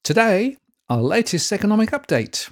Today, our latest economic update.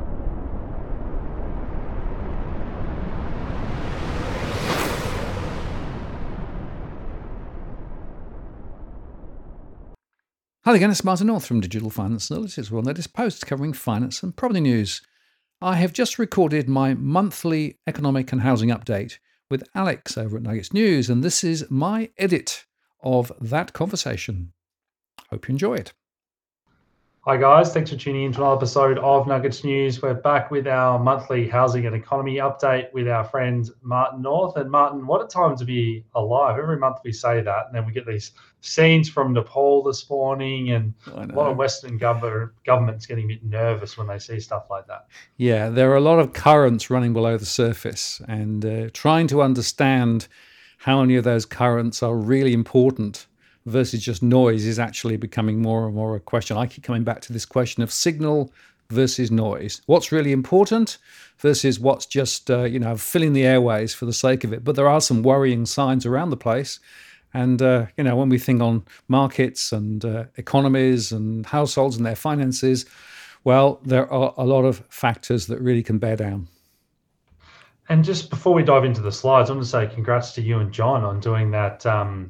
Hi again, it's Martin North from Digital Finance Analytics, with our latest posts covering finance and property news. I have just recorded my monthly economic and housing update with Alex over at Nuggets News, and this is my edit of that conversation. Hope you enjoy it. Hi guys, thanks for tuning in to another episode of Nuggets News. We're back with our monthly housing and economy update with our friend Martin North. And Martin, what a time to be alive. Every month we say that, and then we get these scenes from Nepal this morning, and a lot of Western governments getting a bit nervous when they see stuff like that. Yeah, there are a lot of currents running below the surface, and trying to understand how many of those currents are really important versus just noise is actually becoming more and more a question. I keep coming back to this question of signal versus noise. What's really important versus what's just filling the airways for the sake of it. But there are some worrying signs around the place. And when we think on markets and economies and households and their finances, well, there are a lot of factors that really can bear down. And just before we dive into the slides, I want to say congrats to you and John on doing that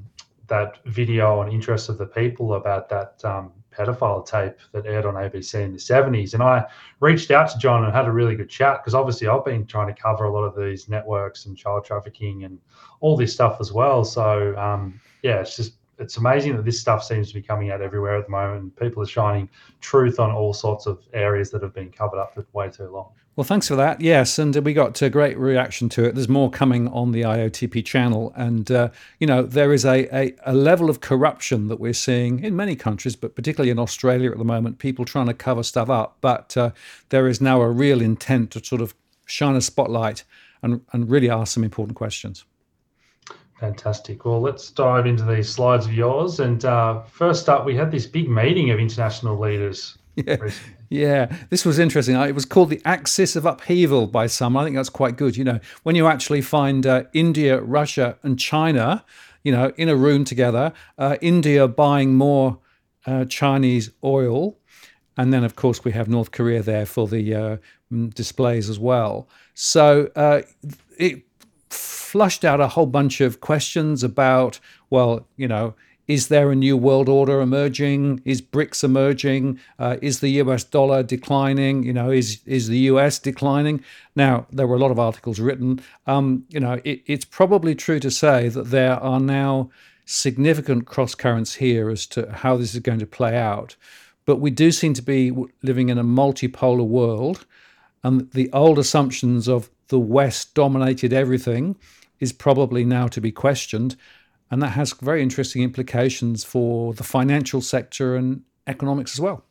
video on Interest of the People about that pedophile tape that aired on ABC in the 70s. And I reached out to John and had a really good chat, because obviously I've been trying to cover a lot of these networks and child trafficking and all this stuff as well. So it's amazing that this stuff seems to be coming out everywhere at the moment. People are shining truth on all sorts of areas that have been covered up for way too long. Well, thanks for that. Yes, and we got a great reaction to it. There's more coming on the IOTP channel. And, there is a level of corruption that we're seeing in many countries, but particularly in Australia at the moment, people trying to cover stuff up. But there is now a real intent to sort of shine a spotlight and really ask some important questions. Fantastic. Well, let's dive into these slides of yours. And first up, we had this big meeting of international leaders recently. Yeah, this was interesting. It was called the Axis of Upheaval by some. I think that's quite good. When you actually find India, Russia, and China, in a room together, India buying more Chinese oil. And then, of course, we have North Korea there for the displays as well. So it flushed out a whole bunch of questions about, is there a new world order emerging? Is BRICS emerging? Is the US dollar declining? Is the US declining? Now, there were a lot of articles written. It's probably true to say that there are now significant cross currents here as to how this is going to play out. But we do seem to be living in a multipolar world, and the old assumptions of the West dominated everything is probably now to be questioned. And that has very interesting implications for the financial sector and economics as well.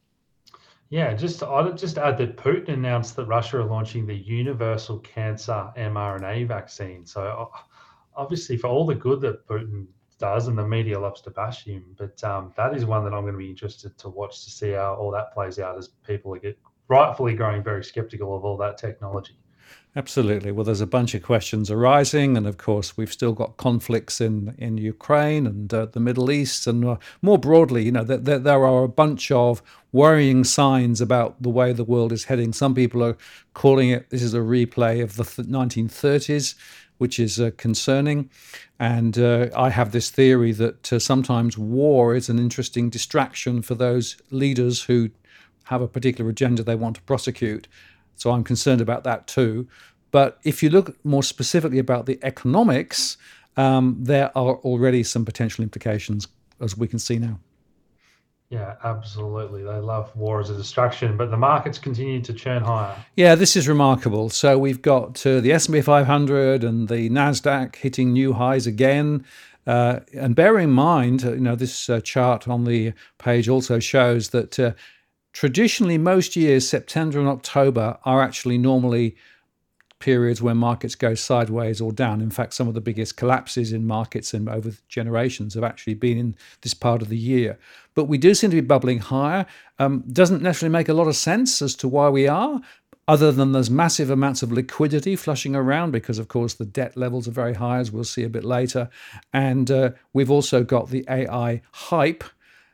Yeah, I'd just add that Putin announced that Russia are launching the universal cancer mRNA vaccine. So obviously, for all the good that Putin does, and the media loves to bash him, but that is one that I'm going to be interested to watch to see how all that plays out, as people are rightfully growing very skeptical of all that technology. Absolutely. Well, there's a bunch of questions arising. And of course, we've still got conflicts in Ukraine and the Middle East. And more broadly, there are a bunch of worrying signs about the way the world is heading. Some people are calling this is a replay of the 1930s, which is concerning. And I have this theory that sometimes war is an interesting distraction for those leaders who have a particular agenda they want to prosecute. So I'm concerned about that too. But if you look more specifically about the economics, there are already some potential implications, as we can see now. Yeah, absolutely. They love war as a distraction, but the markets continue to churn higher. Yeah, this is remarkable. So we've got the S&P 500 and the NASDAQ hitting new highs again. And bear in mind, this chart on the page also shows that traditionally, most years, September and October are actually normally periods where markets go sideways or down. In fact, some of the biggest collapses in markets and over generations have actually been in this part of the year. But we do seem to be bubbling higher. Doesn't necessarily make a lot of sense as to why we are, other than there's massive amounts of liquidity flushing around because, of course, the debt levels are very high, as we'll see a bit later. And we've also got the AI hype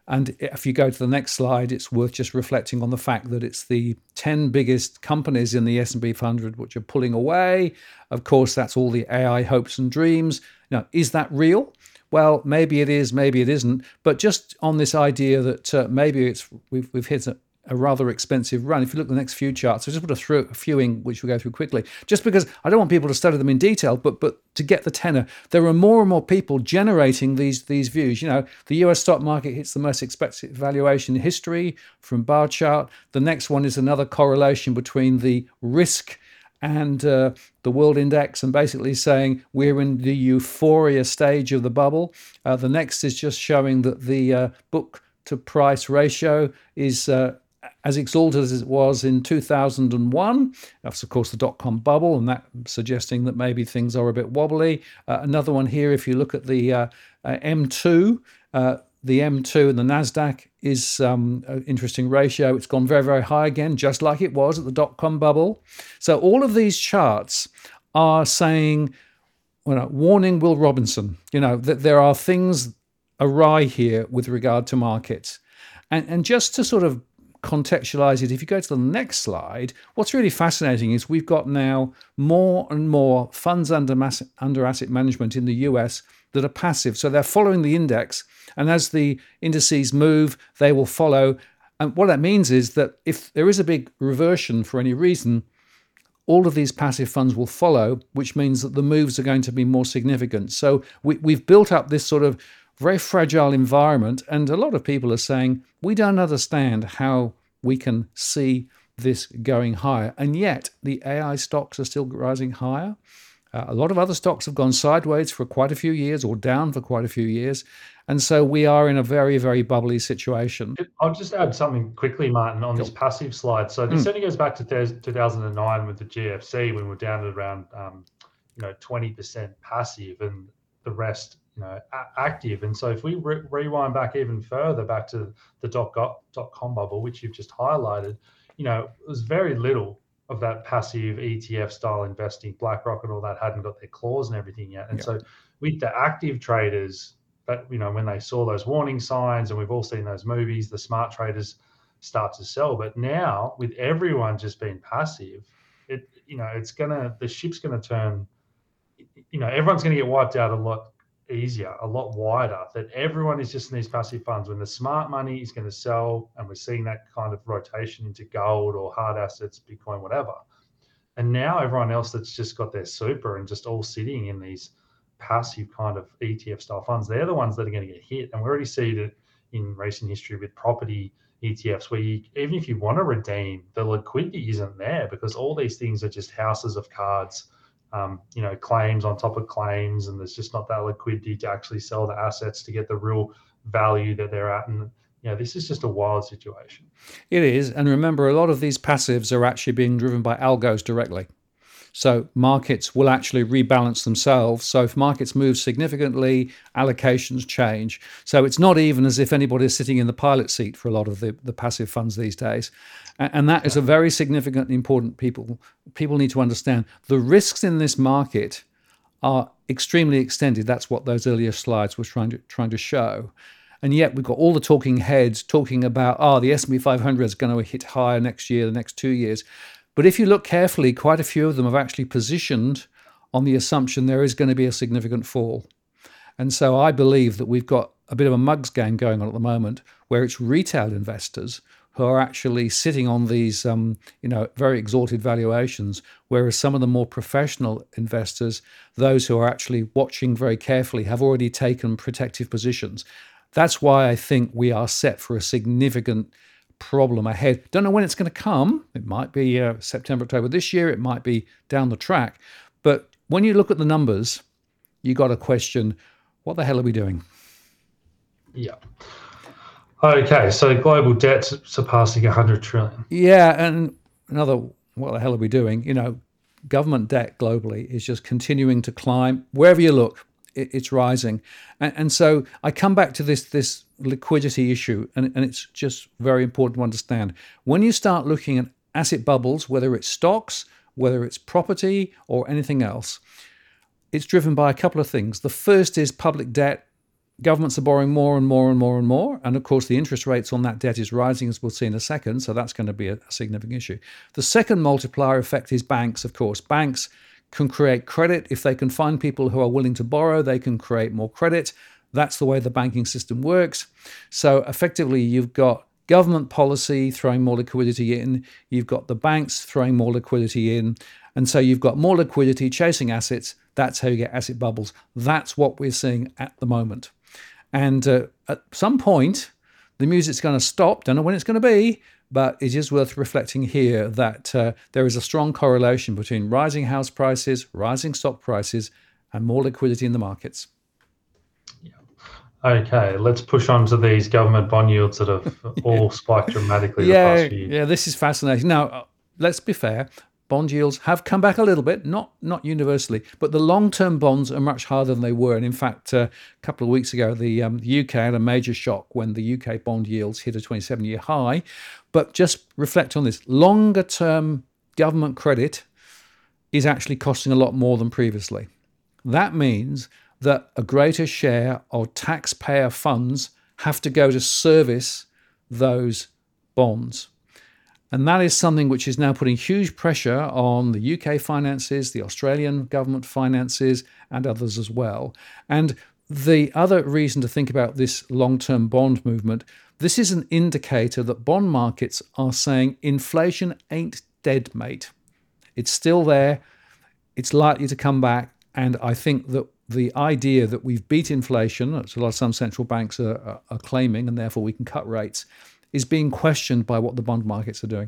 And if you go to the next slide, it's worth just reflecting on the fact that it's the 10 biggest companies in the S&P 500 which are pulling away. Of course, that's all the AI hopes and dreams. Now, is that real? Well, maybe it is, maybe it isn't. But just on this idea that maybe we've hit a rather expensive run. If you look at the next few charts, I just put a few in, which we'll go through quickly, just because I don't want people to study them in detail, but to get the tenor, there are more and more people generating these views. You know, the US stock market hits the most expensive valuation in history from bar chart. The next one is another correlation between the risk and the world index, and basically saying we're in the euphoria stage of the bubble. The next is just showing that the book to price ratio is as exalted as it was in 2001. That's, of course, the dot-com bubble, and that suggesting that maybe things are a bit wobbly. Another one here, if you look at the M2, the M2 and the NASDAQ is an interesting ratio. It's gone very, very high again, just like it was at the dot-com bubble. So all of these charts are saying, warning Will Robinson, that there are things awry here with regard to markets. And just to sort of contextualize it, if you go to the next slide, what's really fascinating is we've got now more and more funds under asset management in the US that are passive. So they're following the index, and as the indices move, they will follow. And what that means is that if there is a big reversion for any reason, all of these passive funds will follow, which means that the moves are going to be more significant. So we've built up this sort of very fragile environment, and a lot of people are saying we don't understand how we can see this going higher, and yet the AI stocks are still rising higher. A lot of other stocks have gone sideways for quite a few years, or down for quite a few years, and so we are in a very, very bubbly situation. I'll just add something quickly, Martin, on this passive slide. So this only goes back to 2009 with the GFC, when we're down at around 20% passive and the rest active. And so if we rewind back even further, back to the dot-com bubble, which you've just highlighted, it was very little of that passive ETF style investing. BlackRock and all that hadn't got their claws and everything yet. And so with the active traders, that when they saw those warning signs, and we've all seen those movies, the smart traders start to sell. But now with everyone just being passive, the ship's gonna turn, everyone's gonna get wiped out a lot easier, a lot wider, that everyone is just in these passive funds when the smart money is going to sell, and we're seeing that kind of rotation into gold or hard assets, Bitcoin, whatever. And now everyone else that's just got their super and just all sitting in these passive kind of ETF style funds, they're the ones that are going to get hit. And we already see it in recent history with property ETFs, where even if you want to redeem, the liquidity isn't there because all these things are just houses of cards. Claims on top of claims, and there's just not that liquidity to actually sell the assets to get the real value that they're at. And this is just a wild situation. It is. And remember, a lot of these passives are actually being driven by algos directly. So markets will actually rebalance themselves. So if markets move significantly, allocations change. So it's not even as if anybody's sitting in the pilot seat for a lot of the passive funds these days. And that is a very significant and important people need to understand. The risks in this market are extremely extended. That's what those earlier slides were trying to show. And yet we've got all the talking heads talking about, the S&P 500 is going to hit higher next year, the next 2 years. But if you look carefully, quite a few of them have actually positioned on the assumption there is going to be a significant fall. And so I believe that we've got a bit of a mugs game going on at the moment, where it's retail investors who are actually sitting on these very exalted valuations, whereas some of the more professional investors, those who are actually watching very carefully, have already taken protective positions. That's why I think we are set for a significant problem ahead. Don't know when it's going to come. It might be September, October this year. It might be down the track. But when you look at the numbers, you got to question, what the hell are we doing? Yeah. Okay, so global debt surpassing 100 trillion. Yeah, and another, what the hell are we doing? Government debt globally is just continuing to climb. Wherever you look, it's rising. And so I come back to this liquidity issue, and it's just very important to understand. When you start looking at asset bubbles, whether it's stocks, whether it's property or anything else, it's driven by a couple of things. The first is public debt governments are borrowing more and more and more and more. And of course, the interest rates on that debt is rising, as we'll see in a second. So that's going to be a significant issue. The second multiplier effect is banks, of course. Banks can create credit. If they can find people who are willing to borrow, they can create more credit. That's the way the banking system works. So effectively, you've got government policy throwing more liquidity in. You've got the banks throwing more liquidity in. And so you've got more liquidity chasing assets. That's how you get asset bubbles. That's what we're seeing at the moment. And at some point, the music's going to stop. Don't know when it's going to be, but it is worth reflecting here that there is a strong correlation between rising house prices, rising stock prices, and more liquidity in the markets. Okay, let's push on to these government bond yields that have all spiked dramatically the past few years. Yeah, this is fascinating. Now, let's be fair. Bond yields have come back a little bit, not universally, but the long-term bonds are much higher than they were. And in fact, a couple of weeks ago, the UK had a major shock when the UK bond yields hit a 27-year high. But just reflect on this. Longer-term government credit is actually costing a lot more than previously. That means that a greater share of taxpayer funds have to go to service those bonds. And that is something which is now putting huge pressure on the UK finances, the Australian government finances, and others as well. And the other reason to think about this long-term bond movement, this is an indicator that bond markets are saying inflation ain't dead, mate. It's still there. It's likely to come back. And I think that the idea that we've beat inflation, that's what some central banks are claiming, and therefore we can cut rates, is being questioned by what the bond markets are doing.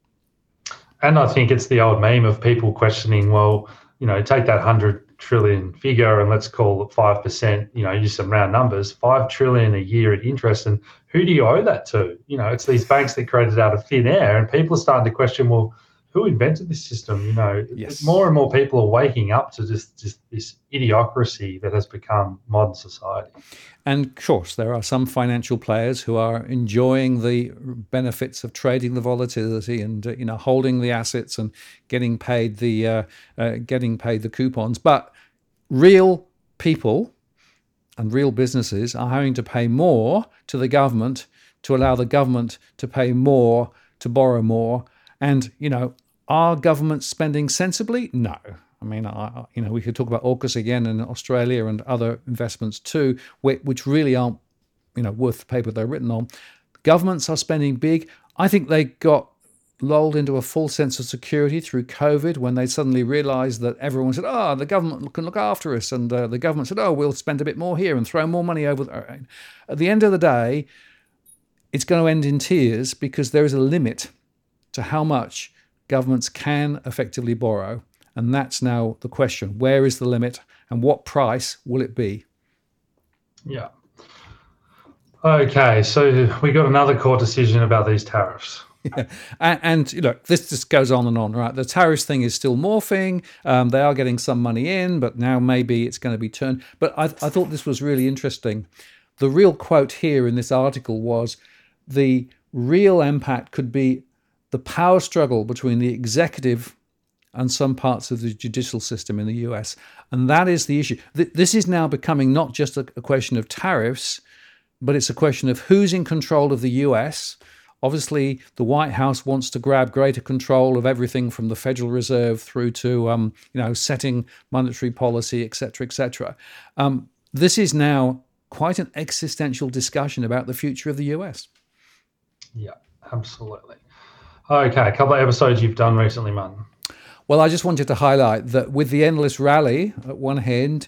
And I think it's the old meme of people questioning, well, take that 100 trillion figure and let's call it 5%, use some round numbers, 5 trillion a year in interest. And who do you owe that to? It's these banks that created it out of thin air, and people are starting to question, well, who invented this system? Yes. More and more people are waking up to just this idiocracy that has become modern society. And of course, there are some financial players who are enjoying the benefits of trading the volatility and holding the assets and getting paid the coupons. But real people and real businesses are having to pay more to the government to allow the government to pay more to borrow more. And, are governments spending sensibly? No. I mean, we could talk about AUKUS again in Australia and other investments too, which really aren't, worth the paper they're written on. Governments are spending big. I think they got lulled into a false sense of security through COVID when they suddenly realized that everyone said, the government can look after us. And the government said, we'll spend a bit more here and throw more money over there. At the end of the day, it's going to end in tears because there is a limit to how much governments can effectively borrow. And that's now the question. Where is the limit and what price will it be? Yeah. Okay, so we got another court decision about these tariffs. Yeah. And this just goes on and on, right? The tariffs thing is still morphing. They are getting some money in, but now maybe it's going to be turned. But I thought this was really interesting. The real quote here in this article was the real impact could be the power struggle between the executive and some parts of the judicial system in the US. And that is the issue. This is now becoming not just a question of tariffs, but it's a question of who's in control of the US. Obviously, the White House wants to grab greater control of everything from the Federal Reserve through to, setting monetary policy, et cetera, et cetera. This is now quite an existential discussion about the future of the US. Yeah, absolutely. Okay, a couple of episodes you've done recently, Martin. Well, I just wanted to highlight that with the endless rally at one hand,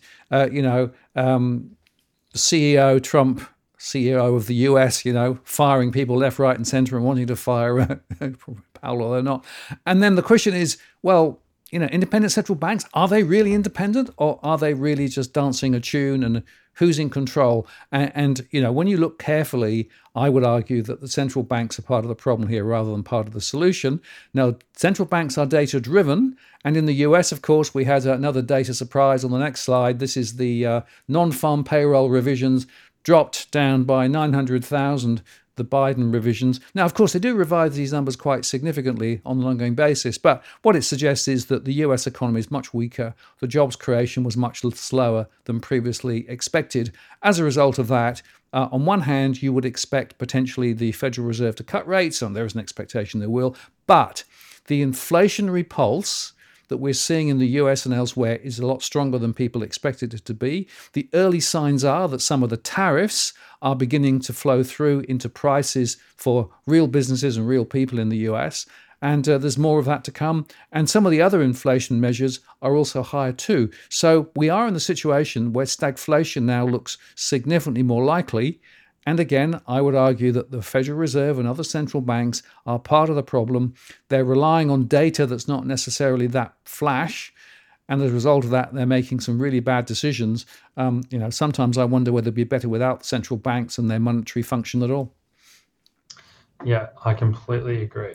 CEO Trump, CEO of the US, firing people left, right, and center and wanting to fire Powell or they're not. And then the question is, well, independent central banks, are they really independent or are they really just dancing a tune and who's in control? And when you look carefully, I would argue that the central banks are part of the problem here rather than part of the solution. Now, central banks are data driven. And in the US, of course, we had another data surprise on the next slide. This is the non-farm payroll revisions dropped down by 900,000 the Biden revisions. Now, of course, they do revise these numbers quite significantly on an ongoing basis, but what it suggests is that the US economy is much weaker. The jobs creation was much slower than previously expected. As a result of that, on one hand, you would expect potentially the Federal Reserve to cut rates, and there is an expectation they will, but the inflationary pulse that we're seeing in the US and elsewhere is a lot stronger than people expected it to be. The early signs are that some of the tariffs are beginning to flow through into prices for real businesses and real people in the US. And there's more of that to come. And some of the other inflation measures are also higher too. So we are in the situation where stagflation now looks significantly more likely. And again, I would argue that the Federal Reserve and other central banks are part of the problem. They're relying on data that's not necessarily that flash. And as a result of that, they're making some really bad decisions. Sometimes I wonder whether it'd be better without central banks and their monetary function at all. Yeah, I completely agree.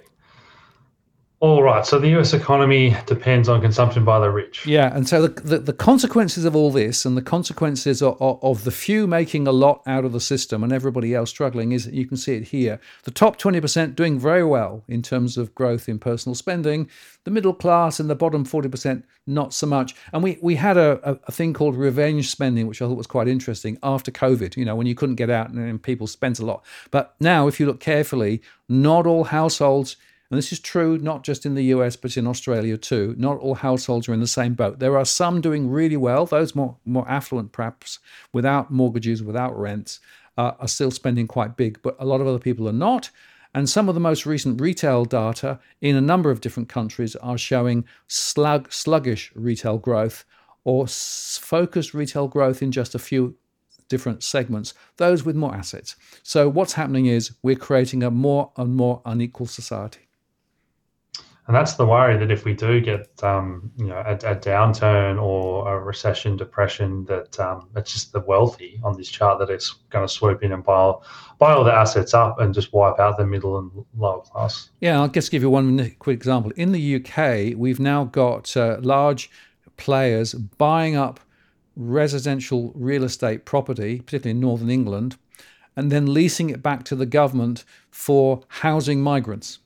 All right, so the US economy depends on consumption by the rich. Yeah, and so the consequences of all this and the consequences of the few making a lot out of the system and everybody else struggling is that you can see it here. The top 20% doing very well in terms of growth in personal spending. The middle class and the bottom 40% not so much. And we had a thing called revenge spending, which I thought was quite interesting after COVID, when you couldn't get out and people spent a lot. But now, if you look carefully, not all households, and this is true not just in the US, but in Australia too. Not all households are in the same boat. There are some doing really well. Those more affluent, perhaps, without mortgages, without rents, are still spending quite big. But a lot of other people are not. And some of the most recent retail data in a number of different countries are showing sluggish retail growth or focused retail growth in just a few different segments, those with more assets. So what's happening is we're creating a more and more unequal society. And that's the worry, that if we do get, a downturn or a recession, depression, that it's just the wealthy on this chart that it's going to swoop in and buy all the assets up and just wipe out the middle and lower class. Yeah, I'll just give you one quick example. In the UK, we've now got large players buying up residential real estate property, particularly in northern England, and then leasing it back to the government for housing migrants.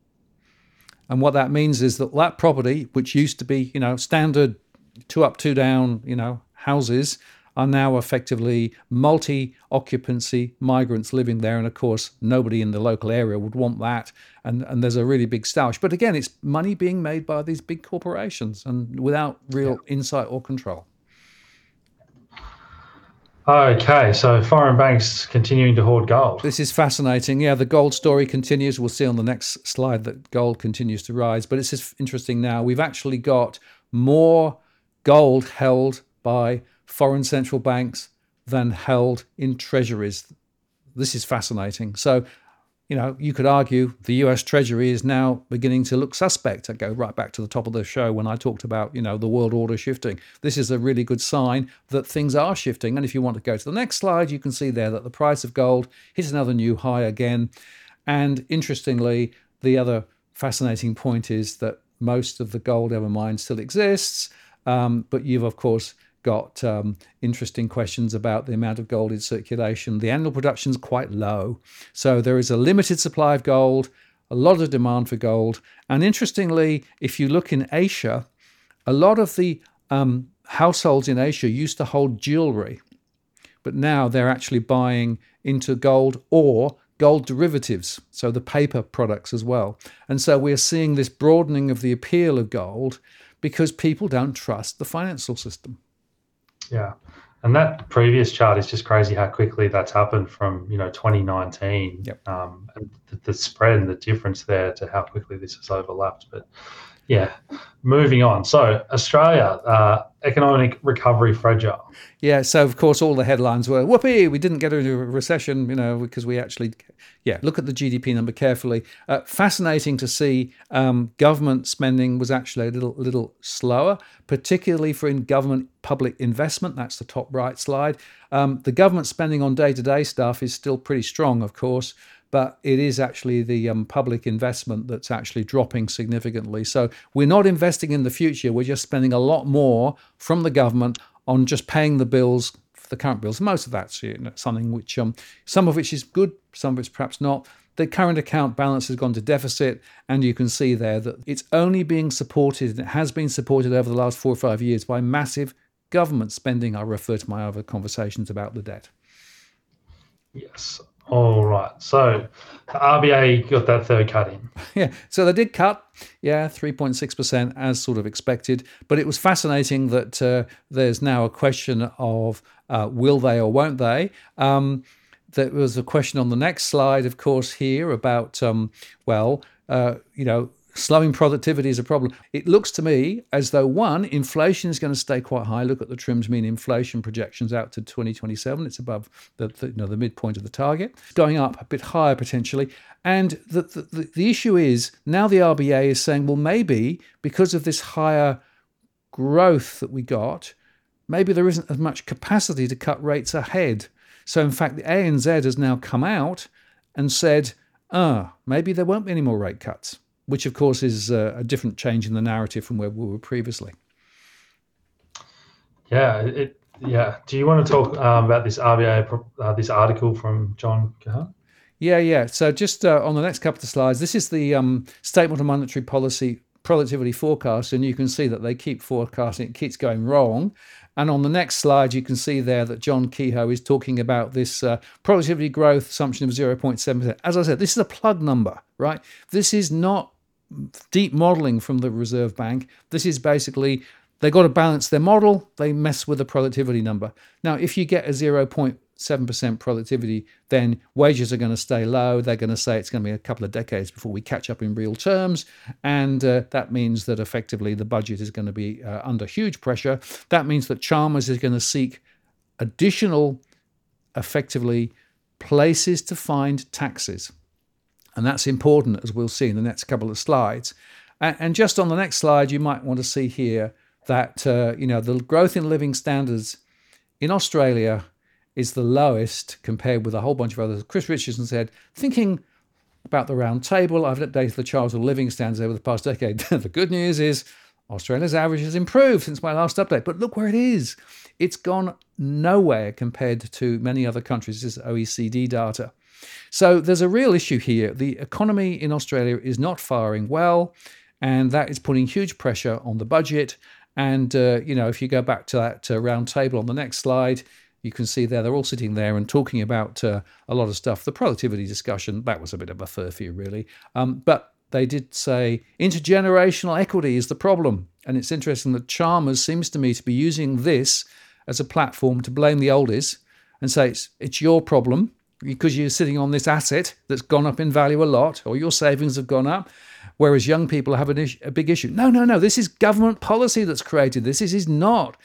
And what that means is that property, which used to be, standard 2 up, 2 down, houses, are now effectively multi-occupancy migrants living there. And of course, nobody in the local area would want that. And there's a really big stoush. But again, it's money being made by these big corporations and without real insight or control. Okay, so foreign banks continuing to hoard gold. This is fascinating. Yeah, the gold story continues. We'll see on the next slide that gold continues to rise. But it's just interesting now. We've actually got more gold held by foreign central banks than held in treasuries. This is fascinating. So, you could argue the US Treasury is now beginning to look suspect. I go right back to the top of the show when I talked about, the world order shifting. This is a really good sign that things are shifting. And if you want to go to the next slide, you can see there that the price of gold hits another new high again. And interestingly, the other fascinating point is that most of the gold ever mined still exists. But you've, of course, got interesting questions about the amount of gold in circulation. The annual production is quite low. So there is a limited supply of gold, a lot of demand for gold. And interestingly, if you look in Asia, a lot of the households in Asia used to hold jewelry, but now they're actually buying into gold or gold derivatives, so the paper products as well. And so we're seeing this broadening of the appeal of gold because people don't trust the financial system. Yeah. And that previous chart is just crazy how quickly that's happened from, 2019. Yep. And the spread and the difference there to how quickly this has overlapped. But yeah, moving on. So Australia, economic recovery fragile. Yeah, so of course all the headlines were, whoopee, we didn't get into a recession, because we actually, look at the GDP number carefully. Fascinating to see government spending was actually a little slower, particularly for in government public investment. That's the top right slide. The government spending on day-to-day stuff is still pretty strong, of course, but it is actually the public investment that's actually dropping significantly. So we're not investing in the future. We're just spending a lot more from the government on just paying the bills the current bills. Most of that's something which, some of which is good, some of it's perhaps not. The current account balance has gone to deficit, and you can see there that it's only being supported, and it has been supported over the last 4 or 5 years by massive government spending. I refer to my other conversations about the debt. Yes. All right. So the RBA got that third cut in. Yeah. So they did cut, 3.6% as sort of expected. But it was fascinating that there's now a question of will they or won't they? There was a question on the next slide, of course, here about, slowing productivity is a problem. It looks to me as though, one, inflation is going to stay quite high. Look at the TRIM's mean inflation projections out to 2027. It's above the midpoint of the target. It's going up a bit higher potentially. And the issue is now the RBA is saying, well, maybe because of this higher growth that we got, maybe there isn't as much capacity to cut rates ahead. So in fact, the ANZ has now come out and said, maybe there won't be any more rate cuts, which of course is a different change in the narrative from where we were previously. Yeah. Do you want to talk about this RBA, this article from John Kahan? Yeah. So just on the next couple of slides, this is the Statement of Monetary Policy Productivity Forecast, and you can see that they keep forecasting, it keeps going wrong. And on the next slide, you can see there that John Kehoe is talking about this productivity growth assumption of 0.7%. As I said, this is a plug number, right? This is not deep modeling from the Reserve Bank. This is basically, they got to balance their model. They mess with the productivity number. Now, if you get a 0.7% productivity, then wages are going to stay low. They're going to say it's going to be a couple of decades before we catch up in real terms. And that means that effectively the budget is going to be under huge pressure. That means that Chalmers is going to seek additional, effectively, places to find taxes. And that's important, as we'll see in the next couple of slides. And just on the next slide, you might want to see here that the growth in living standards in Australia is the lowest compared with a whole bunch of others. Chris Richardson said, thinking about the round table, I've updated the charts of living standards over the past decade. The good news is Australia's average has improved since my last update. But look where it is. It's gone nowhere compared to many other countries. This is OECD data. So there's a real issue here. The economy in Australia is not faring well, and that is putting huge pressure on the budget. And, if you go back to that round table on the next slide, you can see there, they're all sitting there and talking about a lot of stuff. The productivity discussion, that was a bit of a furphy, really. But they did say intergenerational equity is the problem. And it's interesting that Chalmers seems to me to be using this as a platform to blame the oldies and say it's your problem because you're sitting on this asset that's gone up in value a lot, or your savings have gone up, whereas young people have a big issue. No. This is government policy that's created this. It's not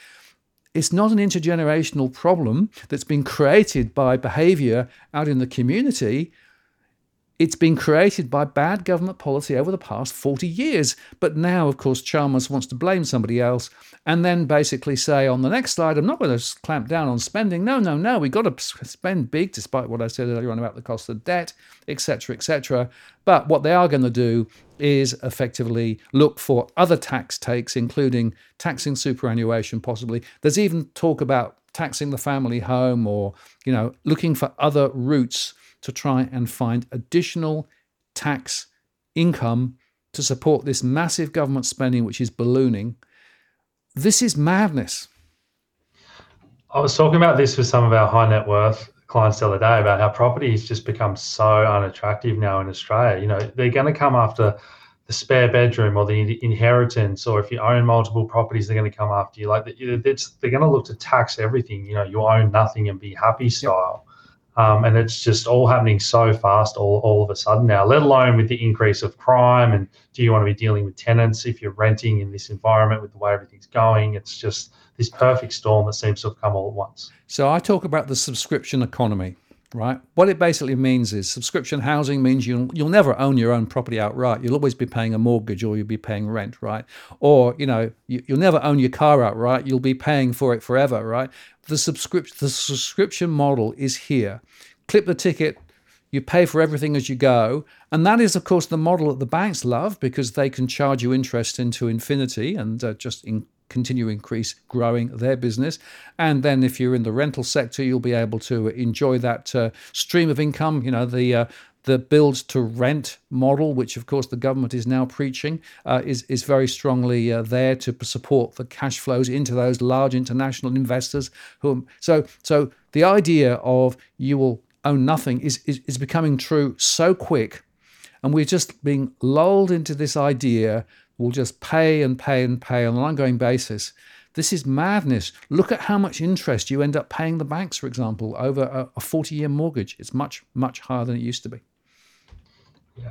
an intergenerational problem that's been created by behavior out in the community. It's been created by bad government policy over the past 40 years. But now, of course, Chalmers wants to blame somebody else and then basically say on the next slide, I'm not going to clamp down on spending. No. We've got to spend big, despite what I said earlier on about the cost of debt, etc., etc. But what they are going to do is effectively look for other tax takes, including taxing superannuation possibly. There's even talk about taxing the family home or, looking for other routes to try and find additional tax income to support this massive government spending, which is ballooning. This is madness. I was talking about this with some of our high net worth clients the other day about how property has just become so unattractive now in Australia. They're going to come after the spare bedroom or the inheritance, or if you own multiple properties, they're going to come after you. They're going to look to tax everything. You own nothing and be happy style. Yep. And it's just all happening so fast all of a sudden now, let alone with the increase of crime. And do you want to be dealing with tenants if you're renting in this environment with the way everything's going? It's just this perfect storm that seems to have come all at once. So I talk about the subscription economy, right? What it basically means is subscription housing means you'll never own your own property outright. You'll always be paying a mortgage or you'll be paying rent, right? Or, you'll never own your car outright. You'll be paying for it forever, right? The subscription model is here. Clip the ticket, you pay for everything as you go. And that is, of course, the model that the banks love because they can charge you interest into infinity and just continue increase growing their business. And then if you're in the rental sector, you'll be able to enjoy that stream of income, the build to rent model, which of course the government is now preaching, is very strongly there to support the cash flows into those large international investors. So the idea of you will own nothing is becoming true so quick, and we're just being lulled into this idea we'll just pay and pay and pay on an ongoing basis. This is madness. Look at how much interest you end up paying the banks, for example, over a 40-year mortgage. It's much, much higher than it used to be. Yeah.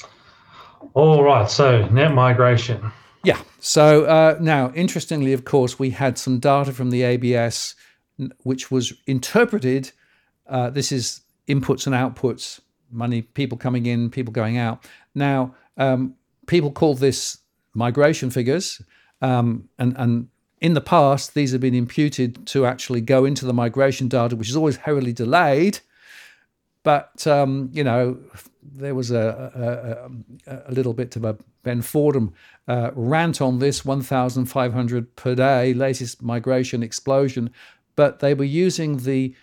All right. So net migration. Yeah. So now, interestingly, of course, we had some data from the ABS, which was interpreted. This is inputs and outputs, money, people coming in, people going out. Now, people call this migration figures, and in the past, these have been imputed to actually go into the migration data, which is always heavily delayed. But, there was a little bit of a Ben Fordham rant on this, 1,500 per day, latest migration explosion. But they were using the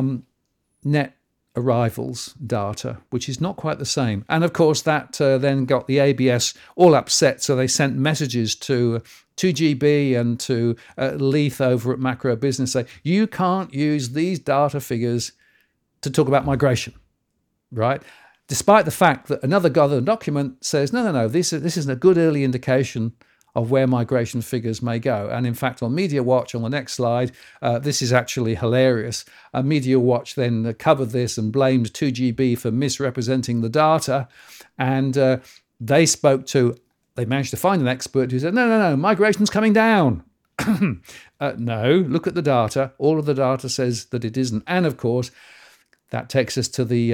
net arrivals data, which is not quite the same. And of course, that then got the ABS all upset. So they sent messages to 2GB and to Leith over at Macro Business say, you can't use these data figures to talk about migration, right? Despite the fact that another government document says, no, this is a good early indication of where migration figures may go. And in fact, on Media Watch, on the next slide, this is actually hilarious. Media Watch then covered this and blamed 2GB for misrepresenting the data. And they managed to find an expert who said, no, migration's coming down. No, look at the data. All of the data says that it isn't. And of course, that takes us to the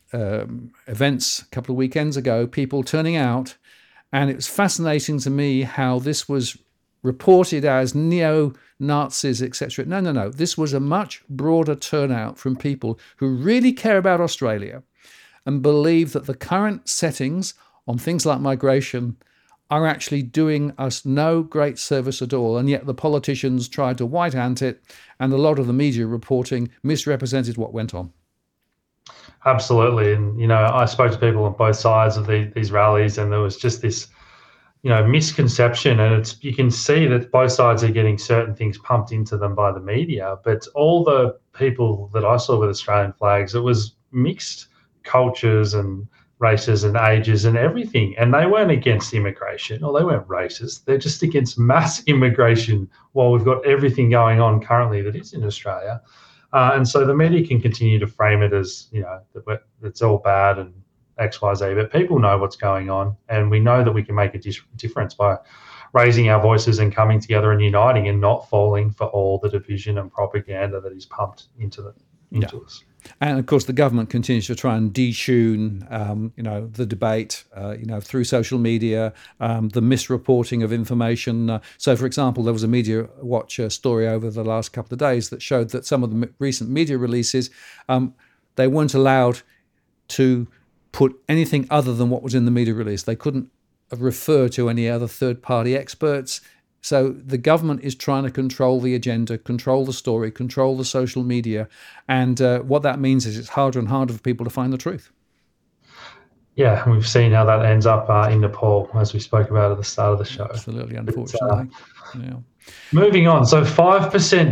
events a couple of weekends ago, people turning out. And it was fascinating to me how this was reported as neo-Nazis, etc. No. This was a much broader turnout from people who really care about Australia and believe that the current settings on things like migration are actually doing us no great service at all. And yet the politicians tried to white ant it, and a lot of the media reporting misrepresented what went on. Absolutely. And, I spoke to people on both sides of these rallies, and there was just this, misconception. And you can see that both sides are getting certain things pumped into them by the media. But all the people that I saw with Australian flags, it was mixed cultures and races and ages and everything. And they weren't against immigration, or they weren't racist. They're just against mass immigration while we've got everything going on currently that is in Australia. And so the media can continue to frame it as, that it's all bad and X, Y, Z, but people know what's going on. And we know that we can make a difference by raising our voices and coming together and uniting and not falling for all the division and propaganda that is pumped into us. And of course, the government continues to try and detune, the debate, through social media, the misreporting of information. So, for example, there was a Media Watch story over the last couple of days that showed that some of the recent media releases, they weren't allowed to put anything other than what was in the media release. They couldn't refer to any other third-party experts. So the government is trying to control the agenda, control the story, control the social media. And what that means is it's harder and harder for people to find the truth. Yeah, and we've seen how that ends up in Nepal, as we spoke about at the start of the show. Absolutely, unfortunately. Yeah. Moving on, so 5%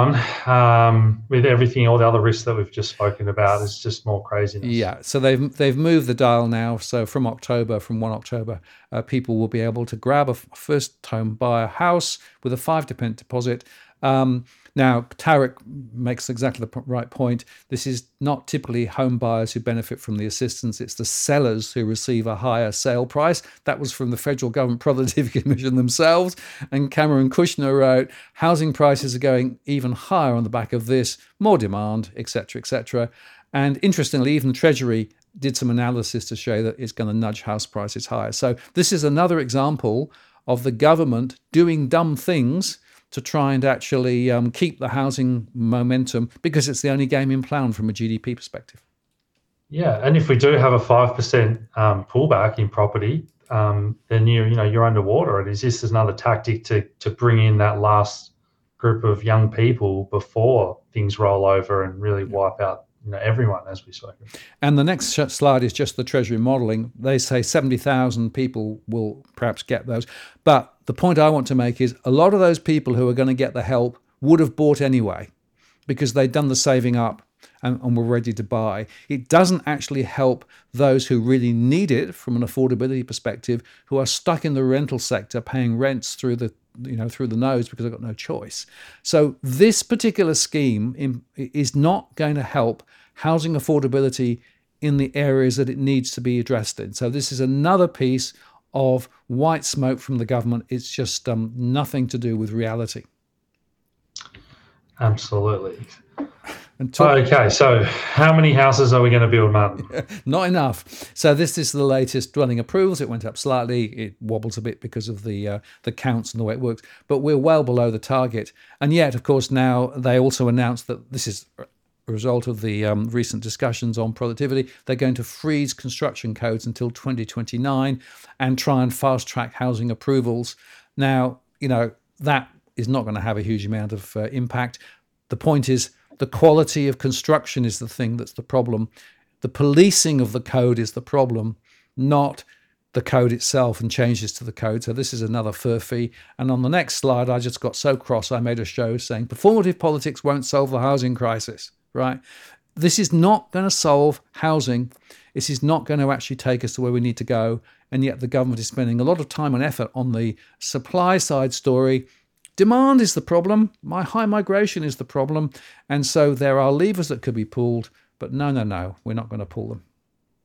down with everything, all the other risks that we've just spoken about is just more craziness. Yeah, so they've moved the dial now. So from 1 October, people will be able to grab a first home buyer house with a 5% deposit. Now, Tarek makes exactly the right point. This is not typically home buyers who benefit from the assistance. It's the sellers who receive a higher sale price. That was from the Federal Government Productivity Commission themselves. And Cameron Kushner wrote, housing prices are going even higher on the back of this, more demand, etc., etc. And interestingly, even the Treasury did some analysis to show that it's going to nudge house prices higher. So this is another example of the government doing dumb things to try and actually keep the housing momentum, because it's the only game in town from a GDP perspective. Yeah, and if we do have a 5% pullback in property, then you're underwater. And is this another tactic to bring in that last group of young people before things roll over and really wipe out everyone, as we spoke of? And the next slide is just the Treasury modelling. They say 70,000 people will perhaps get those. But the point I want to make is a lot of those people who are going to get the help would have bought anyway because they'd done the saving up and were ready to buy. It doesn't actually help those who really need it from an affordability perspective, who are stuck in the rental sector paying rents through the nose because they've got no choice. So this particular scheme is not going to help housing affordability in the areas that it needs to be addressed in. So this is another piece of white smoke from the government. It's just nothing to do with reality. Absolutely. Okay, so how many houses are we going to build, Martin? Not enough. So this is the latest dwelling approvals. It went up slightly. It wobbles a bit because of the counts and the way it works. But we're well below the target. And yet, of course, now they also announced that this is a result of the recent discussions on productivity. They're going to freeze construction codes until 2029 and try and fast-track housing approvals. Now, that is not going to have a huge amount of impact. The point is, the quality of construction is the thing that's the problem. The policing of the code is the problem, not the code itself and changes to the code. So this is another furphy. And on the next slide, I just got so cross, I made a show saying performative politics won't solve the housing crisis, right? This is not going to solve housing. This is not going to actually take us to where we need to go. And yet the government is spending a lot of time and effort on the supply side story. Demand is the problem. High migration is the problem. And so there are levers that could be pulled, but no, we're not going to pull them.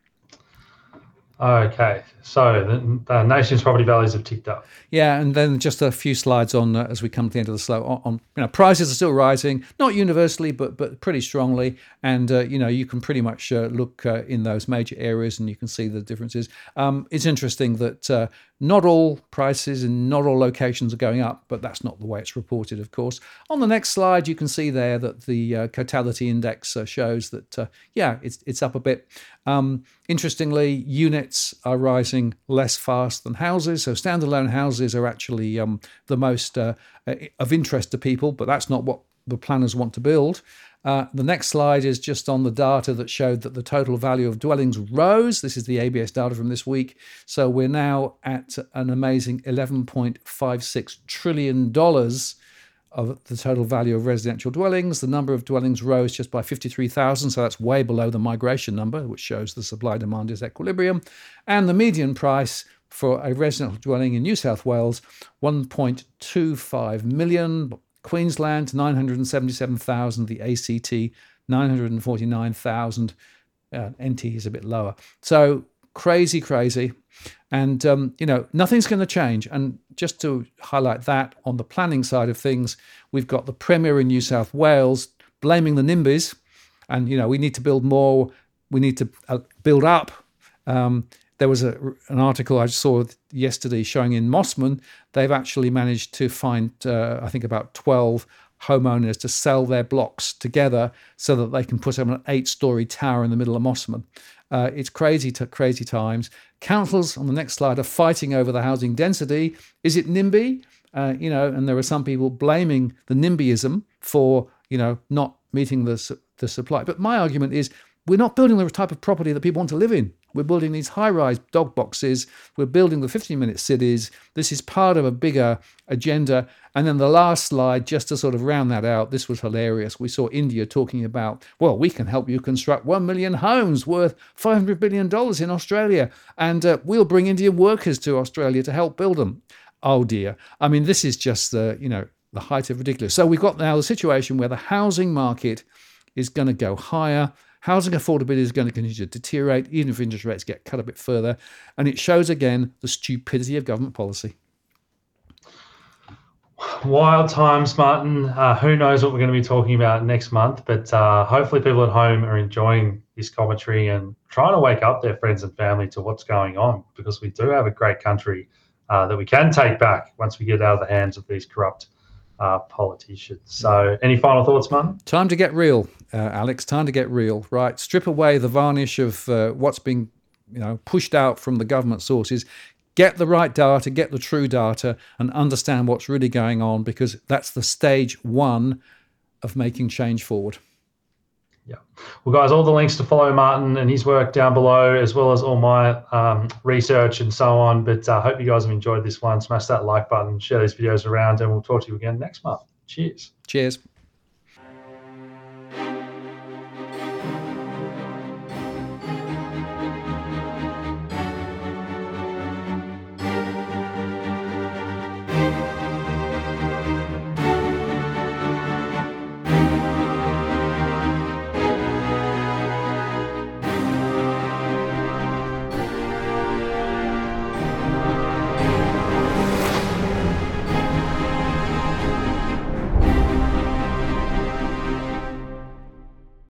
Okay, so the nation's property values have ticked up. Yeah, and then just a few slides on as we come to the end of the slow. On prices are still rising, not universally, but pretty strongly. And you can pretty much look in those major areas, and you can see the differences. It's interesting that not all prices in not all locations are going up, but that's not the way it's reported, of course. On the next slide, you can see there that the Cotality Index shows that it's up a bit. Interestingly, units are rising less fast than houses. So standalone houses are actually the most of interest to people, but that's not what the planners want to build. The next slide is just on the data that showed that the total value of dwellings rose. This is the ABS data from this week. So we're now at an amazing $11.56 trillion of the total value of residential dwellings. The number of dwellings rose just by 53,000, so that's way below the migration number, which shows the supply-demand is equilibrium. And the median price for a residential dwelling in New South Wales, 1.25 million. Queensland, 977,000. The ACT, 949,000. NT is a bit lower. So crazy. And, nothing's going to change. And just to highlight that, on the planning side of things, we've got the Premier in New South Wales blaming the NIMBYs. And, we need to build more. We need to build up. There was an article I saw yesterday showing in Mosman, they've actually managed to find, I think, about 12 homeowners to sell their blocks together so that they can put up an 8-story tower in the middle of Mosman. It's crazy times. Councils, on the next slide, are fighting over the housing density. Is it NIMBY? And there are some people blaming the NIMBYism for, not meeting the supply. But my argument is we're not building the type of property that people want to live in. We're building these high-rise dog boxes. We're building the 15-minute cities. This is part of a bigger agenda. And then the last slide, just to sort of round that out, this was hilarious. We saw India talking about, well, we can help you construct 1 million homes worth $500 billion in Australia. And we'll bring Indian workers to Australia to help build them. Oh, dear. I mean, this is just the height of ridiculous. So we've got now the situation where the housing market is going to go higher. Housing affordability is going to continue to deteriorate, even if interest rates get cut a bit further. And it shows, again, the stupidity of government policy. Wild times, Martin. Who knows what we're going to be talking about next month, but hopefully people at home are enjoying this commentary and trying to wake up their friends and family to what's going on, because we do have a great country that we can take back once we get out of the hands of these corrupt politicians. So any final thoughts, Martin? Time to get real, Alex. Time to get real, right? Strip away the varnish of what's being pushed out from the government sources. get the right data, get the true data, and understand what's really going on, because that's the stage one of making change forward. Yeah. Well, guys, all the links to follow Martin and his work down below, as well as all my research and so on. But I hope you guys have enjoyed this one. Smash that like button, share these videos around, and we'll talk to you again next month. Cheers. Cheers.